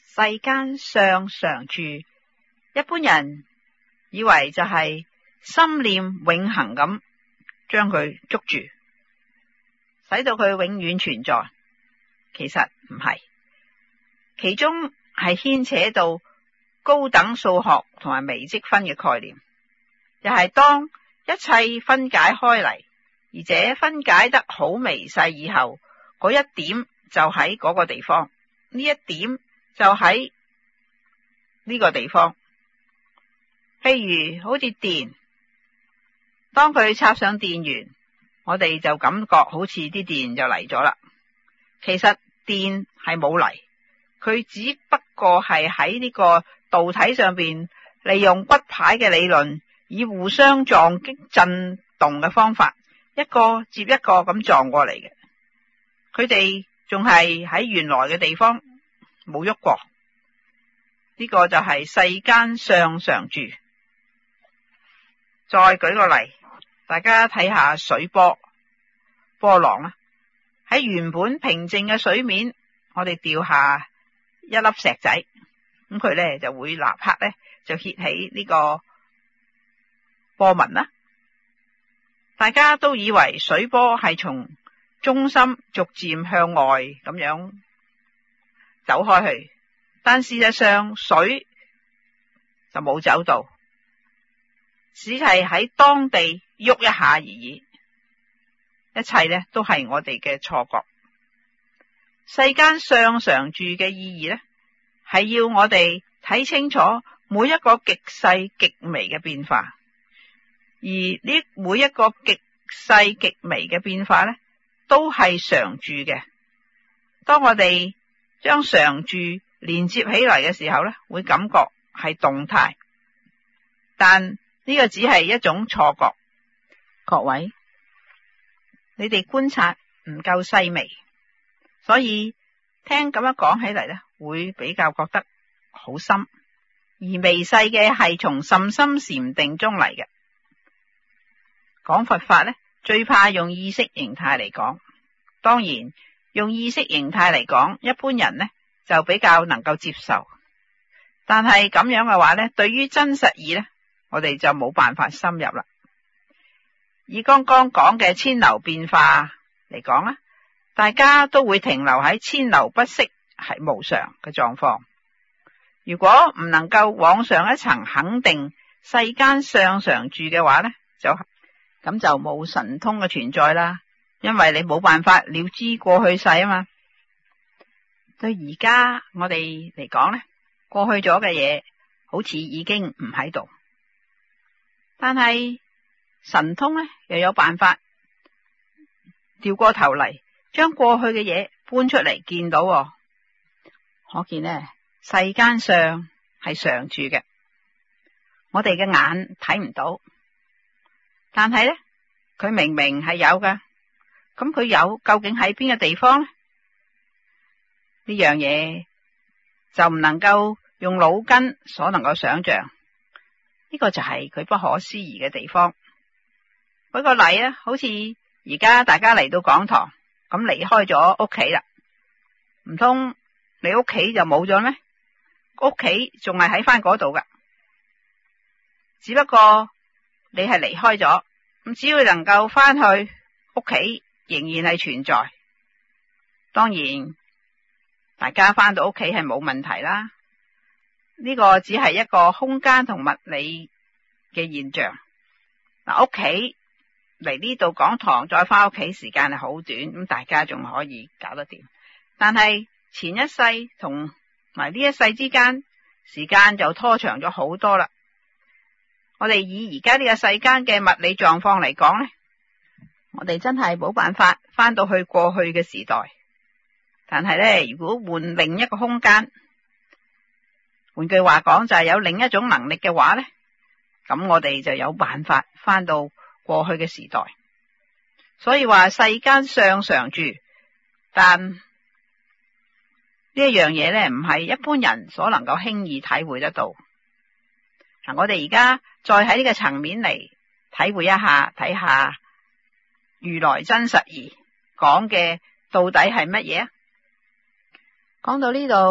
世間相常住，一般人以為就係心念永恆咁將佢捉住，使到佢永遠存在。其實唔係，其中係牽扯到高等數學同埋微積分嘅概念，又係當一切分解開嚟，而且分解得好微細以後，嗰一點就喺嗰個地方，呢一點就喺呢個地方。譬如好似電，當佢插上電源，我哋就感覺好似啲電就嚟咗啦。其實電係冇嚟，佢只不過係喺呢個導體上邊利用骨牌嘅理論，以互相撞擊震動嘅方法，一個接一個咁撞過嚟嘅。佢哋仲係喺原來嘅地方冇喐過。呢個就係世間相常住。再舉個例，大家睇下水波浪啦。喺原本平靜嘅水面，我哋掉下一粒石仔，咁佢咧就會立刻咧就掀起呢個波紋啦。大家都以為水波係從中心逐漸向外咁樣走開去，但事實上水就冇走到，只係喺當地喐一下而已。一切呢都係我哋嘅錯覺。世間相常住嘅意義呢，係要我哋睇清楚每一個極細極微嘅變化，而呢每一個極細極微嘅變化呢，都係常住嘅。當我哋將常住連接起嚟嘅時候呢，會感覺係動態，但呢個只係一種錯覺。各位，你哋觀察唔夠細微，所以聽咁樣講起嚟呢，會比較覺得好深，而微細嘅係從甚深禪定中嚟嘅。講佛法呢，最怕用意識形態嚟講，當然用意識形態嚟講，一般人呢就比較能夠接受，但係咁樣嘅話呢，對於真實義呢，我哋就冇辦法深入啦。以剛剛講嘅千流變化嚟講啦，大家都會停留喺千流不息係無常嘅狀況。如果唔能夠往上一層肯定世間相常住嘅話呢，咁就冇神通嘅存在啦，因為你冇辦法了知過去世啊嘛。對而家我哋嚟講呢，過去咗嘅嘢好似已經唔喺度，但係神通呢又有辦法調過頭嚟將過去嘅嘢搬出嚟見到喎。可見呢，世間上係常住嘅，我哋嘅眼睇唔到，但係呢，佢明明係有噶。咁佢有究竟喺邊個地方呢？呢樣嘢就唔能夠用腦筋所能夠想象，呢個就係佢不可思議嘅地方。舉個例啊，好似而家大家嚟到講堂，咁離開咗屋企啦，唔通你屋企就冇咗咩？屋企仲係喺翻嗰度噶，只不過你係離開咗，咁只要能夠翻去屋企，仍然係存在。當然大家翻到屋企係冇問題啦，呢個只係一個空間同物理嘅現象。嗱，屋企嚟呢度講堂再翻屋企時間係好短，咁大家仲可以搞得掂。但係前一世同埋呢一世之間，時間就拖長咗好多啦。我哋以而家呢個世間嘅物理狀況嚟講呢，我哋真係冇辦法翻到去過去嘅時代。但係呢，如果換另一個空間，換句話講就係有另一種能力嘅話呢，咁我哋就有辦法翻到過去嘅時代。所以話世間相常住，但呢一樣嘢呢，唔係一般人所能夠輕易體會得到。嗱，我哋而家再喺呢個層面嚟體會一下，睇下如來真實義講嘅到底係乜嘢啊？講到呢度，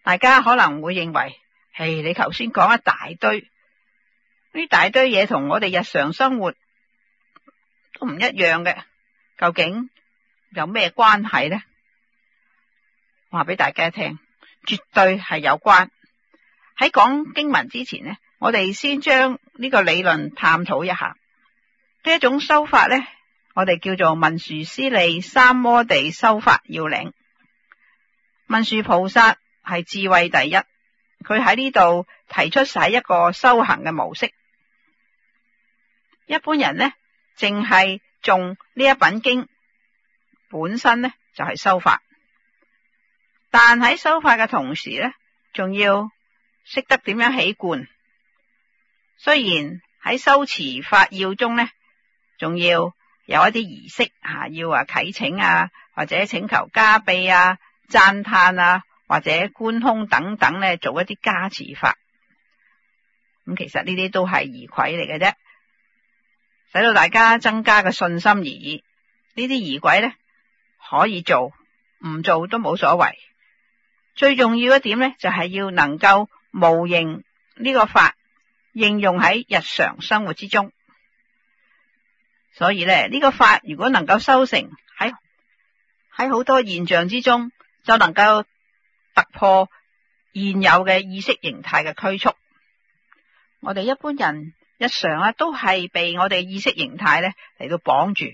大家可能會認為，你頭先講一大堆，呢大堆嘢同我哋日常生活都唔一樣嘅，究竟有咩關係呢？話俾大家聽，絕對係有關。喺講經文之前呢，我哋先將呢個理論探討一下。呢一種修法呢，我哋叫做文殊師利三摩地修法要領。文殊菩薩係智慧第一，佢喺呢度提出晒一個修行嘅模式。一般人呢，淨係誦呢一品經本身呢，就係修法，但喺修法嘅同時呢，仲要識得點樣起觀。雖然喺修持法要中呢，仲要有一啲儀式要啟請或者請求加被讚嘆或者觀空等等呢，做一啲加持法。咁其實呢啲都係儀軌嚟嘅啫，使到大家增加嘅信心而已。呢啲儀軌呢，可以做，唔做都冇所謂。最重要一點呢，就係要能夠模擬呢個法應用喺日常生活之中。所以呢，呢個法如果能夠修成喺好多現象之中，就能夠突破現有嘅意識形態嘅拘束。我哋一般人日常都係被我哋意識形態呢嚟到綁住，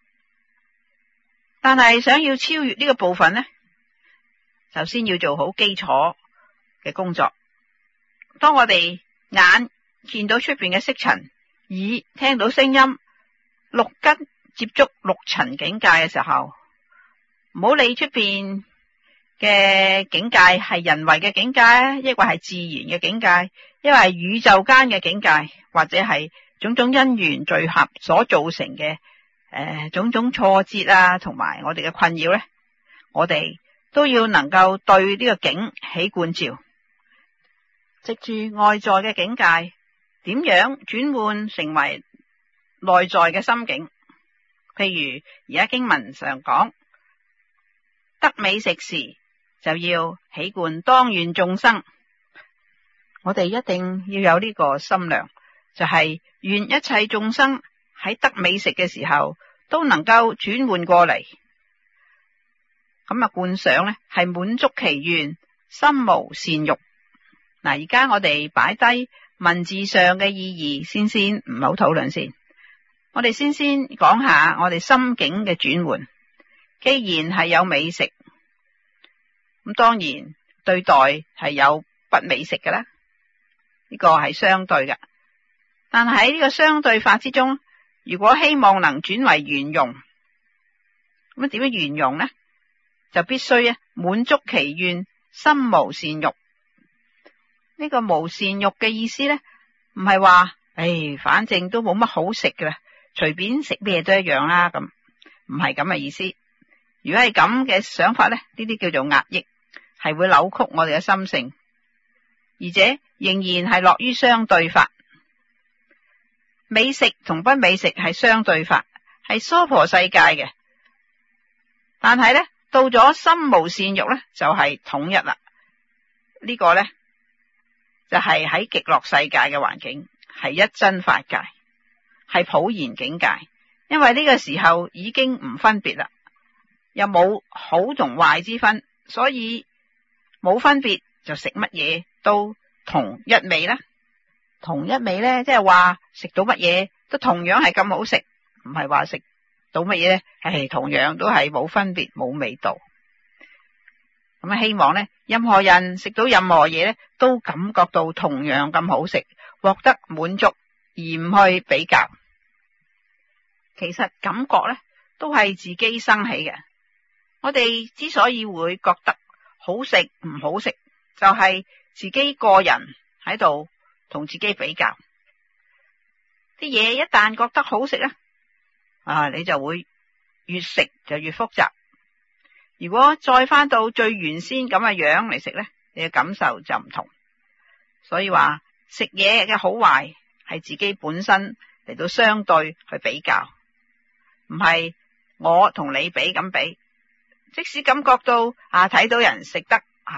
但係想要超越呢個部分呢，首先要做好基礎嘅工作。當我哋眼見到出邊嘅色塵，耳聽到聲音，六根接觸六塵境界嘅時候，唔好理出邊嘅境界係人為嘅境界，抑或係自然嘅境界，抑或係宇宙間嘅境界，或者係種種因緣聚合所造成嘅種種挫折同埋我哋嘅困擾呢，我哋都要能夠對呢個境起觀照，藉住外在嘅境界，點樣轉換成為內在嘅心境。譬如而家經文上講，得美食時就要起觀當願眾生。我哋一定要有呢個心量，就係願一切眾生喺得美食嘅時候都能夠轉換過嚟。咁觀想呢係滿足其願，心無善欲。嗱，而家我哋擺低文字上嘅意義，先唔好討論先。我哋先講下我哋心境嘅轉換。既然係有美食，咁當然對待係有不美食嘅啦，呢個係相對嘅。但喺呢個相對法之中，如果希望能轉為圓融，咁點樣圓融呢？就必須滿足其願，心無善欲。呢個無善欲嘅意思呢，唔係話反正都冇乜好食嘅啦，隨便食咩都一樣啦，咁唔係咁嘅意思。如果係咁嘅想法呢，呢啲叫做壓抑，係會扭曲我哋嘅心性，而且仍然係落於相對法。美食同不美食係相對法，係娑婆世界嘅。但係呢，到咗心無善欲呢，就係統一啦。呢個呢，就係喺極樂世界嘅環境，係一真法界，係普賢境界。因為呢個時候已經唔分別啦，又冇好同壞之分，所以冇分別，就食乜嘢都同一味啦。同一味呢，即係話食到乜嘢都同樣係咁好食，唔係話食到乜嘢呢，同樣都係冇分別冇味道。咁希望呢，任何人食到任何嘢呢，都感覺到同樣咁好食，獲得滿足，而唔去比較。其實感覺呢，都係自己生起嘅。我哋之所以會覺得好食唔好食，就係自己個人喺度同自己比較。啲嘢一旦覺得好食呢，你就會越食就越複雜。如果再翻到最原先咁嘅樣嚟食呢，你嘅感受就唔同。所以話食嘢嘅好壞係自己本身嚟到相對去比較，唔係我同你比咁比。即使感覺到睇到人食得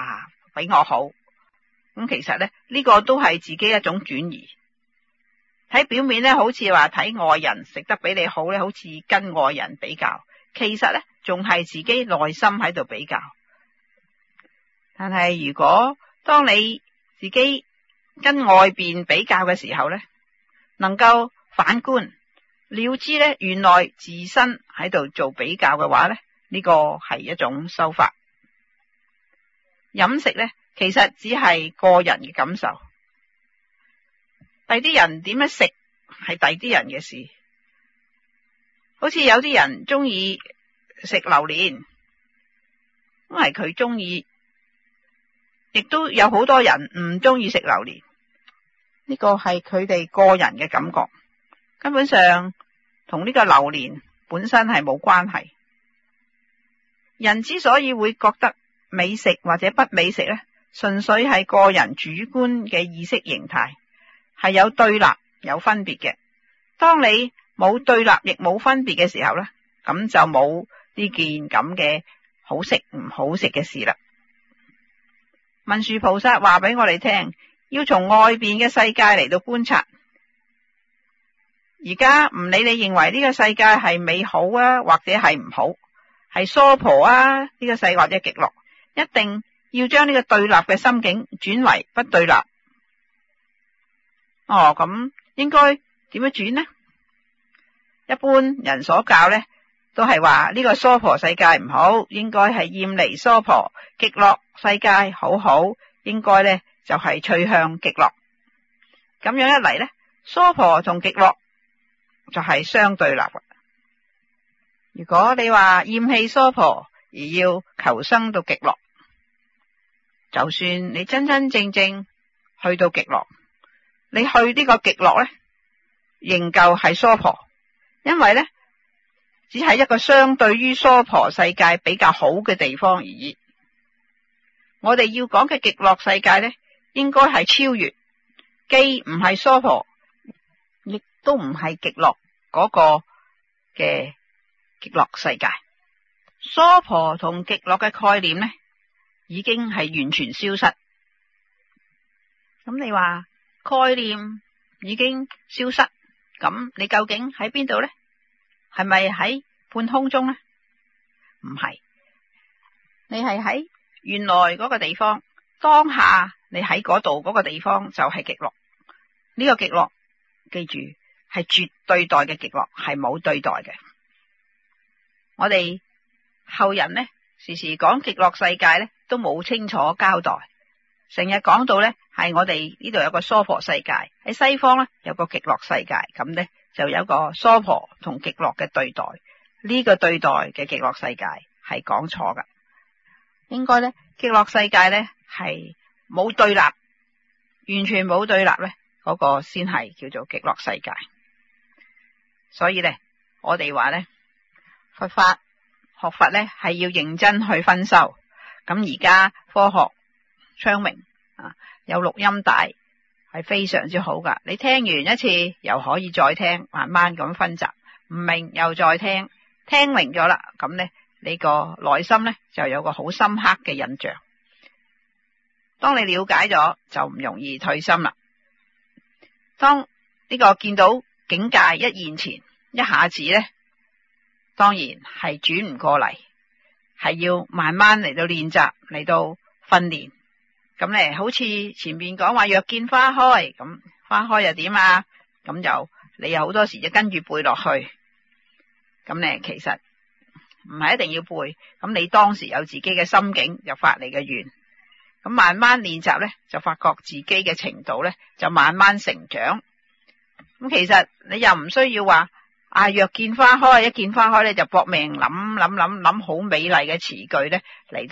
比我好。咁其實咧呢個都係自己一種轉移。睇表面咧好似話睇外人食得比你好咧，好似跟外人比較，其實咧仲係自己內心喺度比較。但係如果當你自己跟外邊比較嘅時候咧，能夠反觀了知咧，原來自身喺度做比較嘅話咧，呢個係一種修法。飲食咧其實只係個人嘅感受，第啲人點樣食係第啲人嘅事。好似有啲人中意食榴蓮，因為佢中意，亦都有好多人唔中意食榴蓮。呢個係佢哋個人嘅感覺，根本上同呢個榴蓮本身係冇關係。人之所以會覺得美食或者不美食咧，純粹係個人主觀嘅意識形態，係有對立有分別嘅。當你冇對立亦冇分別嘅時候咧，咁就冇呢件咁嘅好食唔好食嘅事啦。文殊菩薩話俾我哋聽，要從外邊嘅世界嚟到觀察。而家唔理你認為呢個世界係美好啊，或者係唔好，係娑婆啊，呢個世或者極樂，一定要將呢個對立嘅心境轉為不對立。咁應該點樣轉呢？一般人所教呢，都係話呢個娑婆世界唔好，應該係厭離娑婆；極樂世界好好，應該呢就係趨向極樂。咁樣一嚟呢，娑婆同極樂就係相對立。如果你話厭棄娑婆而要求生到極樂，就算你真真正正去到極樂，你去呢個極樂呢，仍舊係娑婆，因為呢只係一個相對於娑婆世界比較好嘅地方而已。我哋要講嘅極樂世界呢，應該係超越，既唔係娑婆，亦都唔係極樂嗰個嘅極樂世界。娑婆同極樂嘅概念呢，已經係完全消失。咁你話概念已經消失，咁你究竟喺邊度呢？係咪喺半空中呢？唔係，你係喺原來嗰個地方，當下你喺嗰度嗰個地方就係極樂。呢個極樂，記住係絕對待嘅極樂，係冇對待嘅。我哋後人呢，時時講極樂世界呢，都冇清楚交代，成日講到呢，係我哋呢度有個娑婆世界，喺西方呢，有個極樂世界，咁呢就有個娑婆同極樂嘅對待。呢個對待嘅極樂世界係講錯噶，應該呢，極樂世界呢係冇對立，完全冇對立呢，嗰個先係叫做極樂世界。所以呢，我哋話呢，佛法學佛呢係要認真去分修。咁而家科學昌明啊，有錄音帶係非常之好噶。你聽完一次又可以再聽，慢慢咁分集，唔明又再聽，聽明咗啦，咁呢你個內心呢就有個好深刻嘅印象。當你了解咗，就唔容易退心啦。當呢個見到境界一現前，一下子呢，當然係轉唔過嚟，係要慢慢嚟到練習，嚟到訓練。咁呢，好似前面講話若見花開，咁花開又點啊？咁就你有好多時就跟住背落去。咁呢，其實唔係一定要背，咁你當時有自己嘅心境，就發你嘅願。咁慢慢練習呢，就發覺自己嘅程度呢，就慢慢成長。咁其實你又唔需要話若見花開，一見花開呢，就搏命諗好美麗嘅詞句呢，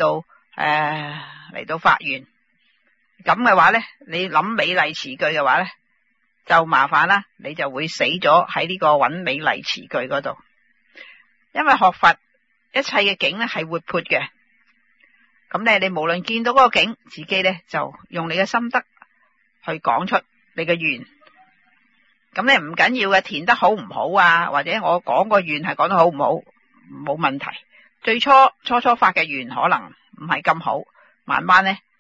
嚟到發願。咁嘅話呢，你諗美麗詞句嘅話呢，就麻煩啦，你就會死咗喺呢個揾美麗詞句嗰度。因為學佛一切嘅境呢係活潑嘅，咁呢，你無論見到嗰個境，自己呢就用你嘅心得去講出你嘅願。咁呢唔緊要嘅，填得好唔好啊，或者我講個願係講得好唔好，冇問題。最初發嘅願可能唔係咁好，慢慢呢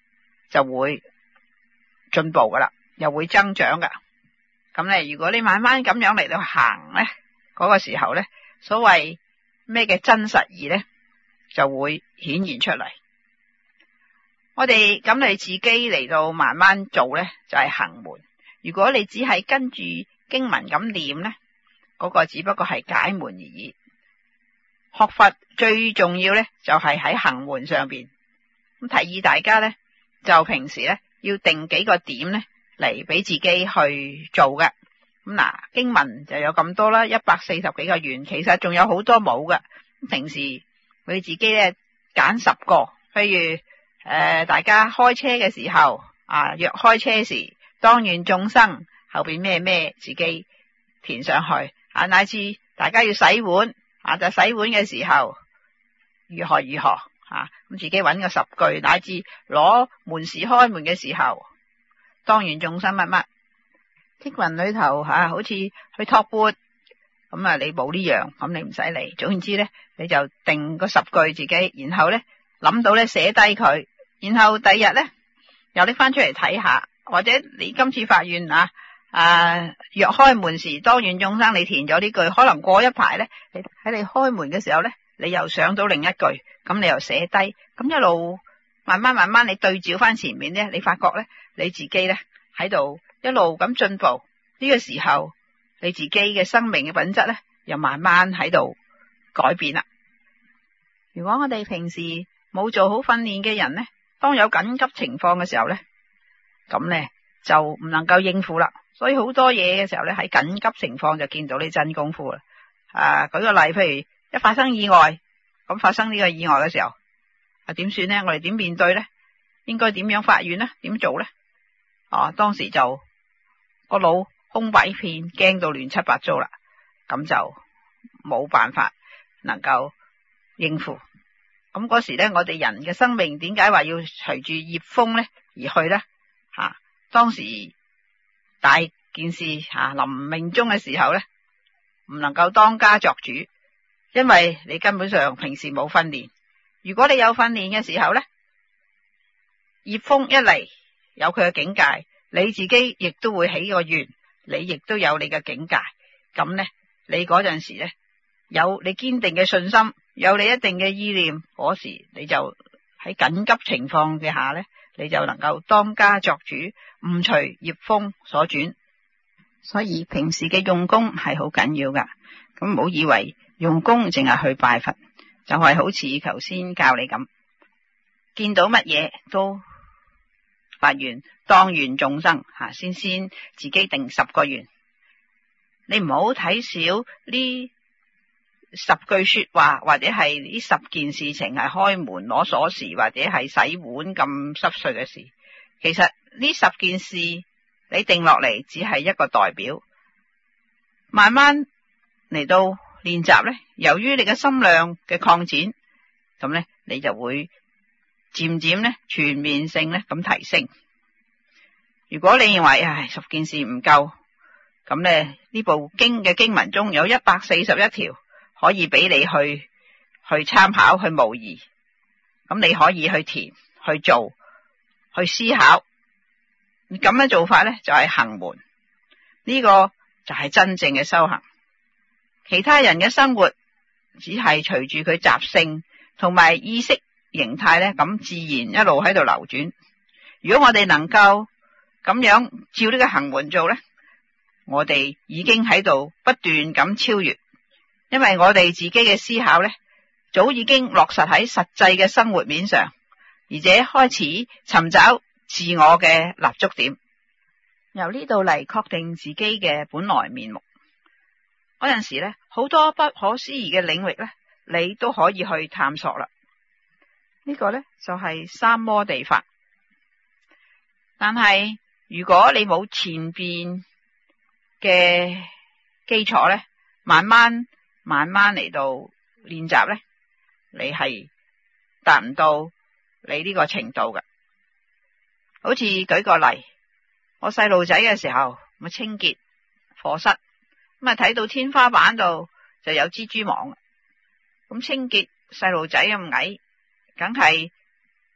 就會進步噶啦，又會增長噶。咁咧，如果你慢慢咁樣嚟到行咧，嗰個時候咧，所謂咩嘅真實義咧，就會顯現出嚟。我哋咁你自己嚟到慢慢做咧，就係行門。如果你只係跟住經文咁念咧，嗰個只不過係解門而已。學佛最重要咧，就係喺行門上邊。咁提議大家咧，就平時咧要定幾個點咧嚟俾自己去做嘅。咁嗱，經文就有咁多啦，140幾個願，其實仲有好多冇嘅。平時你自己咧揀10個，譬如大家開車嘅時候若開車時，當願眾生後邊咩咩自己填上去乃至大家要洗碗就洗碗嘅時候如何咁自己揾個10句，乃至攞門匙開門嘅時候，當願眾生乜乜經文裏頭好似去托缽咁你冇呢樣，咁你唔使嚟。總言之咧，你就定個10句自己，然後咧諗到咧寫低佢，然後第日咧又拎翻出嚟睇下，或者你今次發願若開門時當願眾生，你填咗呢句，可能過一排咧，你喺你開門嘅時候咧，你又想到另一句，咁你又寫低，咁一路慢慢你對照翻前面咧，你發覺咧你自己咧喺度一路咁進步，呢個時候你自己嘅生命嘅品質咧又慢慢喺度改變啦。如果我哋平時冇做好訓練嘅人咧，當有緊急情況嘅時候咧，咁咧就唔能夠應付啦。所以好多嘢嘅時候咧，喺緊急情況就見到你真功夫啦。舉個例，譬如一發生意外，咁發生呢個意外嘅時候點算咧？我哋點面對咧？應該點樣發願咧？點做咧？當時就個腦空白一片，驚到亂七八糟啦，咁就冇辦法能夠應付。咁嗰時咧，我哋人嘅生命點解話要隨住業風咧而去咧？當時大件事臨命終嘅時候咧，唔能夠當家作主，因為你根本上平時冇訓練。如果你有訓練嘅時候咧，業風一嚟有佢嘅境界，你自己亦都會起個願，你亦都有你嘅境界。咁咧，你嗰陣時咧有你堅定嘅信心，有你一定嘅意念，嗰時你就喺緊急情況嘅下咧，你就能夠當家作主，唔隨業風所轉。所以平時嘅用功係好緊要噶。咁唔好以為用功淨係去拜佛，就係好似頭先教你咁，見到乜嘢都發願當願眾生先自己定10個願。你唔好睇少呢10句說話，或者係呢10件事情係開門攞鎖匙，或者係洗碗咁濕碎嘅事。其實呢10件事你定落嚟只係一個代表，慢慢嚟到練習咧，由於你嘅心量嘅擴展，咁咧你就會漸漸咧全面性咧咁提升。如果你認為10件事唔夠，咁咧呢部經嘅經文中有141條可以俾你去參考去模擬，咁你可以去填去做去思考。咁樣做法咧就係行門，呢個就係真正嘅修行。其他人嘅生活只係隨住佢習性同埋意識形態咧，咁自然一路喺度流轉。如果我哋能夠咁樣照呢個行門做咧，我哋已經喺度不斷咁超越，因為我哋自己嘅思考咧早已經落實喺實際嘅生活面上，而且開始尋找自我嘅立足點，由呢度嚟確定自己嘅本來面目。嗰陣時咧，好多不可思議嘅領域咧，你都可以去探索啦。呢個咧就係三摩地法。但係如果你冇前邊嘅基礎咧，慢慢嚟到練習咧，你係達唔到你呢個程度嘅。好似舉個例，我細路仔嘅時候咪清潔課室，咁睇到天花板度就有蜘蛛網，咁清潔細路仔咁矮，梗係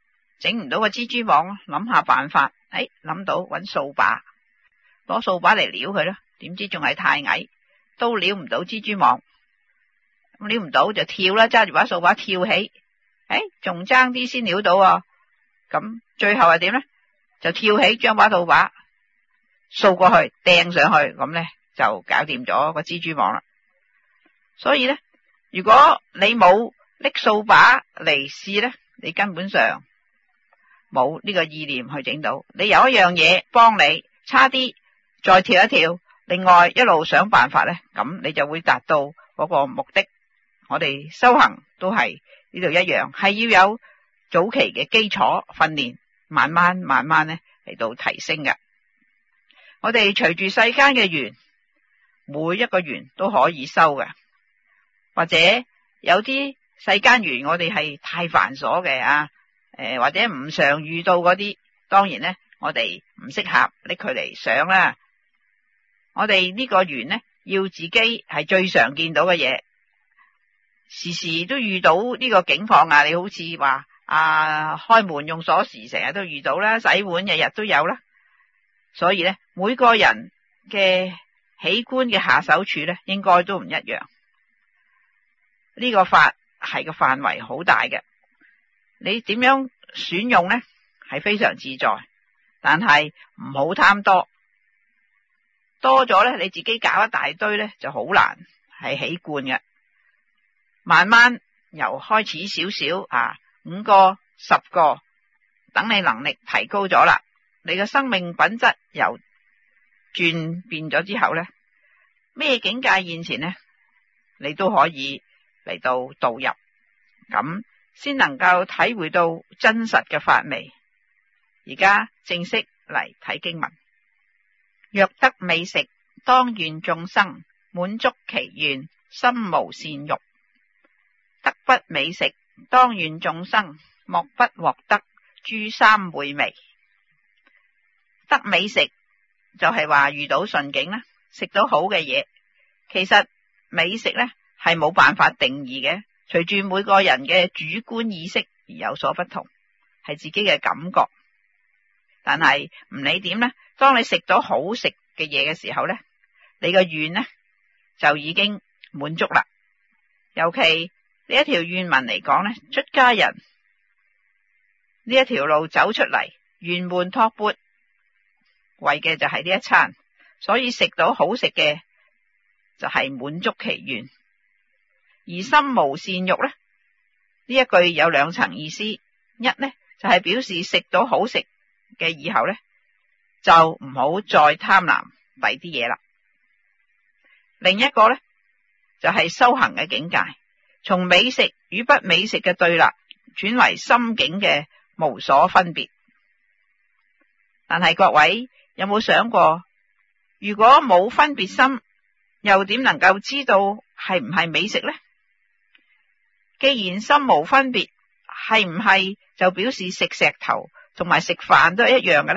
整唔到個蜘蛛網，諗下辦法，諗到搵掃把，攞掃把嚟撩佢咯。點知仲係太矮，都撩唔到蜘蛛網。咁撩唔到就跳啦，揸住把掃把跳起，仲爭啲先撩到啊！咁最後係點呢？就跳起將把掃把掃過去掟上去，咁呢就搞掂咗個蜘蛛網啦。所以呢，如果你冇拎掃把嚟試呢，你根本上冇呢個意念去整到。你有一樣嘢幫你，差啲再跳一跳，另外一路想辦法呢，咁你就會達到嗰個目的。我哋修行都係呢度一樣，係要有早期嘅基礎訓練，慢慢呢嚟到提升嘅。我哋隨住世間嘅緣，每一個緣都可以修嘅，或者有啲世間緣我哋係太繁瑣嘅或者唔常遇到嗰啲，當然呢我哋唔適合拎佢嚟想啦。我哋呢個緣呢，要自己係最常見到嘅嘢，時時都遇到呢個境況啊！你好似話開門用鎖匙成日都遇到啦，洗碗日日都有啦。所以呢，每個人嘅器官嘅下手處呢，應該都唔一樣。呢個法係個範圍好大嘅，你點樣選用呢？係非常自在，但係唔好貪多，多咗呢，你自己搞一大堆呢，就好難係起觀嘅。慢慢由開始少少5個10個，等你能力提高咗啦，你嘅生命品質由轉變咗之後呢，咩境界現前呢，你都可以嚟到導入，咁先能夠體會到真實嘅法味。而家正式嚟睇經文。若得美食，當願眾生滿足其願，心無善欲。得不美食，當願眾生莫不獲得諸三昧味。得美食就係話遇到順境啦，食到好嘅嘢。其實美食呢係冇辦法定義嘅，隨住每個人嘅主觀意識而有所不同，係自己嘅感覺。但係唔理點呢，當你食到好食嘅嘢嘅時候呢，你個願呢就已經滿足啦。尤其呢一條願文嚟講呢，出家人呢一條路走出嚟，圓滿托缽，為嘅就係呢一餐，所以食到好食嘅就係滿足其願。而心無善欲呢，呢一句有兩層意思，一呢就係表示食到好食嘅以後呢，就唔好再貪婪第啲嘢啦。另一個呢就係修行嘅境界，從美食與不美食嘅對立轉為心境嘅無所分別。但係各位有冇想過，如果冇分別心，又點能夠知道係唔係美食呢？既然心無分別，係唔係就表示食石頭同埋食飯都係一樣嘅呢？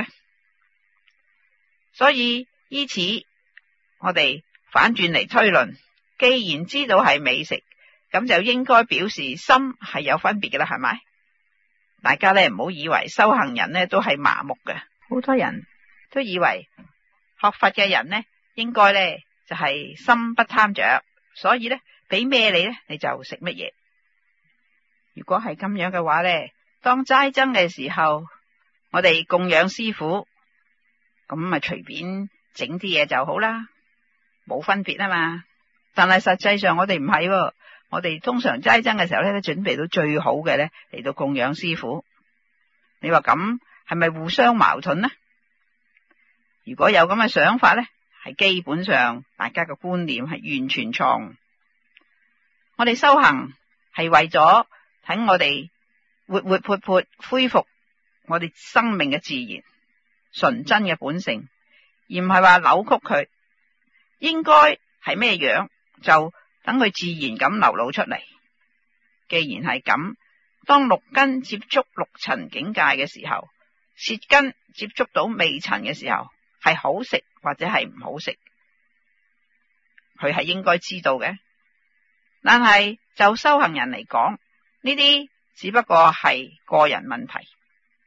所以依此我哋反轉嚟推論，既然知道係美食，咁就應該表示心係有分別嘅啦，係咪？大家呢唔好以為修行人呢都係麻木嘅，好多人都以為學佛嘅人呢應該呢就係心不貪着，所以呢俾咩你呢你就食乜嘢。如果係咁樣嘅話呢，當齋僧嘅時候，我哋供養師父，咁咪隨便整啲嘢就好啦，冇分別啊嘛。但係實際上我哋唔係喎，我哋通常齋僧嘅時候呢，都準備到最好嘅呢嚟到供養師父。你話咁係咪互相矛盾呢？如果有咁嘅想法呢，係基本上大家嘅觀念係完全錯誤。我哋修行係為咗等我哋活活潑潑恢復我哋生命嘅自然純真嘅本性，而唔係話扭曲佢。應該係咩樣就等佢自然咁流露出嚟。既然係咁，當六根接觸六塵境界嘅時候，舌根接觸到味塵嘅時候，係好食或者係唔好食，佢係應該知道嘅。但係就修行人嚟講，呢啲只不過係個人問題，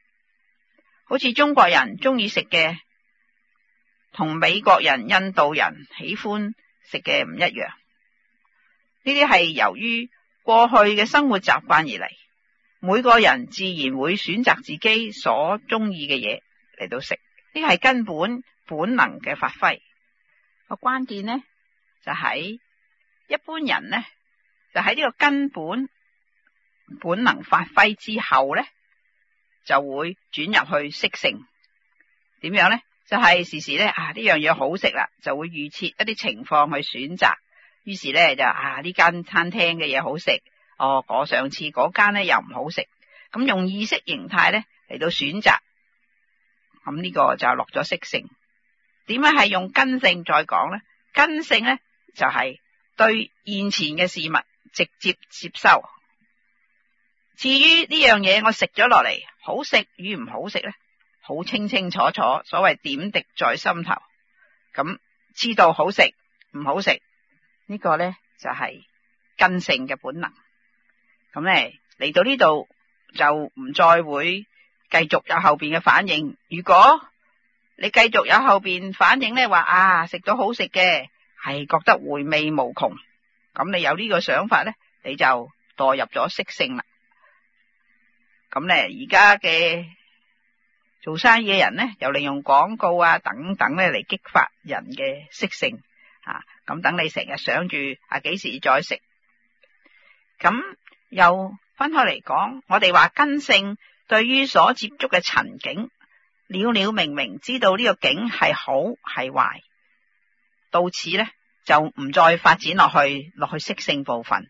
好似中國人中意食嘅，同美國人、印度人喜歡食嘅唔一樣。呢啲係由於過去嘅生活習慣而嚟，每個人自然會選擇自己所中意嘅嘢嚟到食，呢係根本本能嘅發揮。個關鍵呢，就喺一般人呢，就喺呢個根本本能發揮之後呢，就會轉入去識性。點樣呢？就係時時呢，呢樣嘢好食啦，就會預設一啲情況去選擇。於是呢，就呢間餐廳嘅嘢好食，上次嗰間呢又唔好食。咁用意識形態呢嚟到選擇，咁呢個就落咗識性。點解係用根性再講呢？根性呢，就係對現前嘅事物直接接收。至於呢樣嘢我食咗落嚟，好食與唔好食呢，好清清楚楚，所謂點滴在心頭。咁知道好食唔好食，呢個呢，就係根性嘅本能。咁呢，嚟到呢度就唔再會繼續有後邊嘅反應。如果你繼續有後邊反應呢，話食到好食嘅，係覺得回味無窮，咁你有呢個想法呢，你就墮入咗識性啦。咁呢，而家嘅做生意嘅人呢，又利用廣告等等呢嚟激發人嘅識性。咁等你成日想住幾時再食。咁又分開嚟講，我哋話根性對於所接觸嘅塵境，了了明明知道呢個境係好係壞，到此呢，就唔再發展落去識性部分。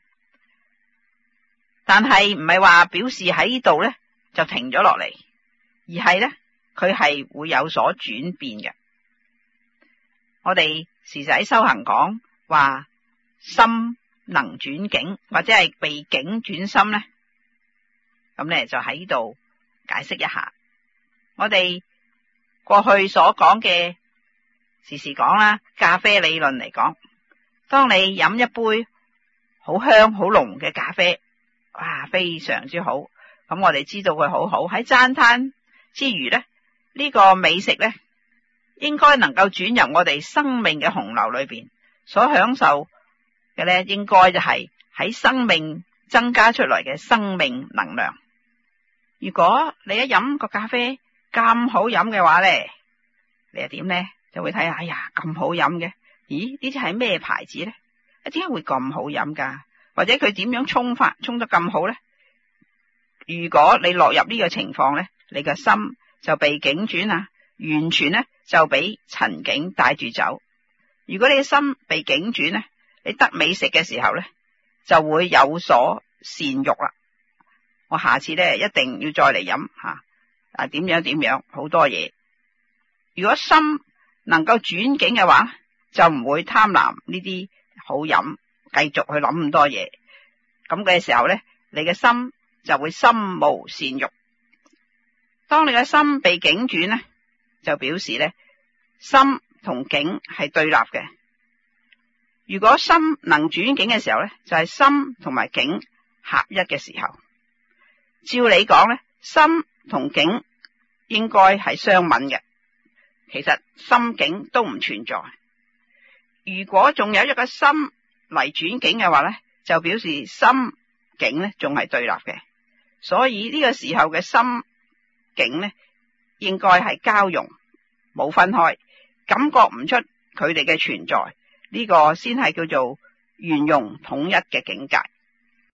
但係唔係話表示喺呢度呢就停咗落嚟，而係呢，佢係會有所轉變嘅。我哋時時喺修行講話心能轉境，或者係被境轉心呢，咁呢就喺呢度解釋一下。我哋過去所講嘅時時講啦，咖啡理論嚟講，當你飲一杯好香好濃嘅咖啡，非常之好，咁我哋知道佢好好，喺讚嘆之餘呢，呢個美食呢，應該能夠轉入我哋生命嘅洪流裏邊，所享受嘅呢，應該就係喺生命增加出來嘅生命能量。如果你一飲個咖啡咁好飲嘅話呢，你又點呢？就會睇下，咁好飲嘅，咦？呢啲係咩牌子呢？點解會咁好飲噶？或者佢點樣沖法，沖得咁好呢？如果你落入呢個情況呢，你個心就被境轉完全呢就俾塵境帶住走。如果你嘅心被境轉呢，你得美食嘅時候呢，就會有所善欲啦。我下次呢一定要再嚟飲點樣好多嘢。如果心能夠轉境嘅話，就唔會貪婪呢啲好飲，繼續去諗咁多嘢。咁嘅時候呢，你嘅心就會心無善欲。當你嘅心被境轉呢，就表示呢，心同境係對立嘅。如果心能轉境嘅時候呢，就係心同埋境合一嘅時候。照理講呢，心同境應該係相吻嘅，其實心境都唔存在。如果仲有一個心嚟轉境嘅話呢，就表示心境呢仲係對立嘅。所以呢個時候嘅心境呢，應該係交融，冇分開，感覺唔出佢哋嘅存在。呢個先係叫做圓融統一嘅境界。